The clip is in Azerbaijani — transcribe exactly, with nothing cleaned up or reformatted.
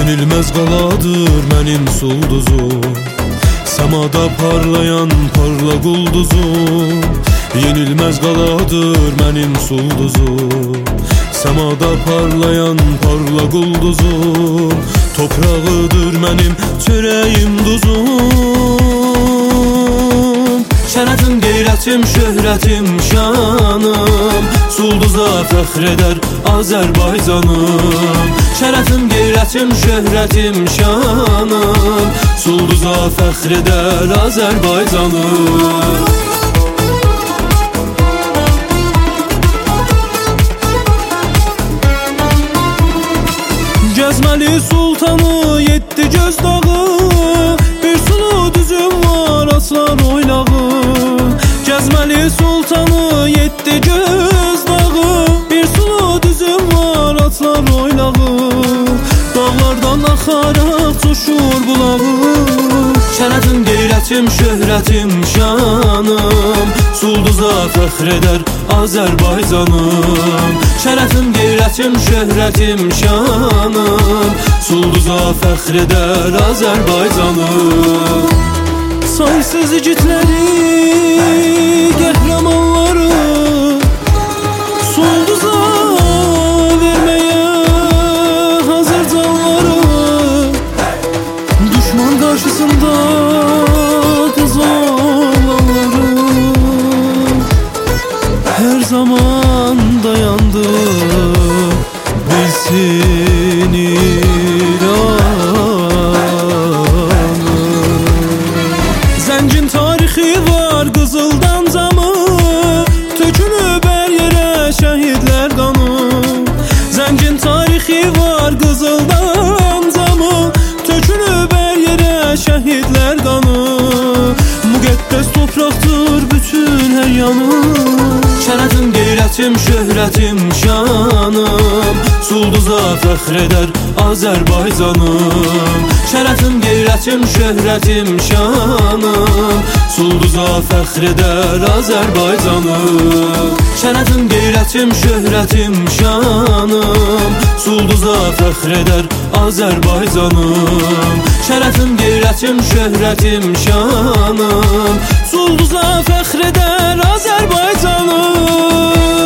Yenilmez qaladır mənim sulduzum, səmada parlayan parlaq ulduzum. Yenilmez qaladır mənim sulduzum, səmada parlayan parlaq ulduzum. Toprağıdır mənim çörəyim duzum. Şərəfim, qeyrətim, şöhrətim, şanım, sulduza fəxr edər Azərbaycanım. Şərəfim, qeyrətim, şöhrətim, şanım, sulduza fəxr edər Azərbaycanım. Gəzməli sultanı yeddi göz dağı, bir sulu düzüm var aslan oynağı. Gəzməli sultanı yeddi göz dağı, bir sulu düzüm var atlar oynağı. Dağlardan axaraq coşur bulağı. Şərəfim, qeyrətim, şöhrətim, şanım, sulduza fəxr edər Azərbaycanım. Şərəfim, qeyrətim, şöhrətim, şanım, sulduza fəxr edər Azərbaycanım. Saysız igidləri, qəhrəmanları sulduza verməyə hazır canları. Düşman qarşısında qız olanları hər zaman dayandı bilsin İranı. Zəngin tarixi var qızıldan camı, tökülüb hər yerə şəhidlər qanı. Zəngin tarixi var qızıldan camı, tökülüb hər yerə şəhidlər qanı. Müqəddəs torpaqdır bütün hər yanı. Şərəfim, qeyrətim, şöhrətim, şanım, sulduza fəxr edər Azərbaycanım. Şərəfim, qeyrətim, şöhrətim, şanım, sulduza fəxr edər Azərbaycanım. Şərəfim, qeyrətim, şöhrətim, şanım, sulduza fəxr edər Azərbaycanım. Şərəfim, qeyrətim, şöhrətim, şanım, sulduza fəxr edər Azərbaycanım.